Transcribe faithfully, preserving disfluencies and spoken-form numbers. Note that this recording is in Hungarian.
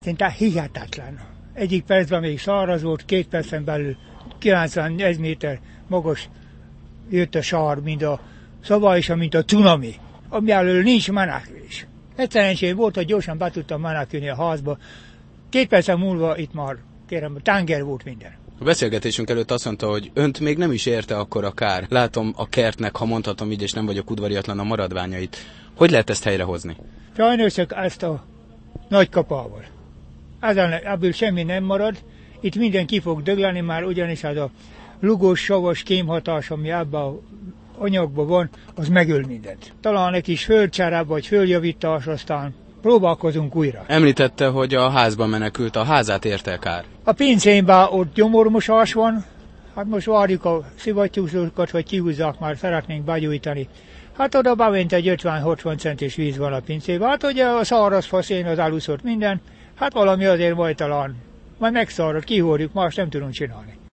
Szinte hihetetlen. Egyik percben még száraz volt, két percen belül kilencvenegy méter magas jött a sár, mint a szava és mint a cunami, ami elől nincs menekvés. Egyszerűen volt, hogy gyorsan be tudtam menekülni a házba. Két percen múlva itt már, kérem, tenger volt minden. A beszélgetésünk előtt azt mondta, hogy önt még nem is érte akkor a kár. Látom a kertnek, ha mondhatom így, és nem vagyok udvariatlan, a maradványait. Hogy lehet ezt helyrehozni? Sajnos csak ezt a nagy kapával. Ezen, ebből semmi nem marad. Itt minden ki fog dögleni, már ugyanis az a lugos, savas kémhatás, ami ebben a anyagban van, az megöl mindent. Talán egy kis földcsere vagy földjavítás, aztán próbálkozunk újra. Említette, hogy a házban menekült, a házát érte el kár. A pincémben ott gyomormosás van, hát most várjuk a szivattyúsokat, hogy kihúzzák, már szeretnénk begyújtani. Hát oda bevint egy ötven-hatvan centis víz van a pincében. Hát ugye a száraz faszén az eluszott minden, hát valami azért majd talán. Majd megszárad, kihordjuk, más nem tudunk csinálni.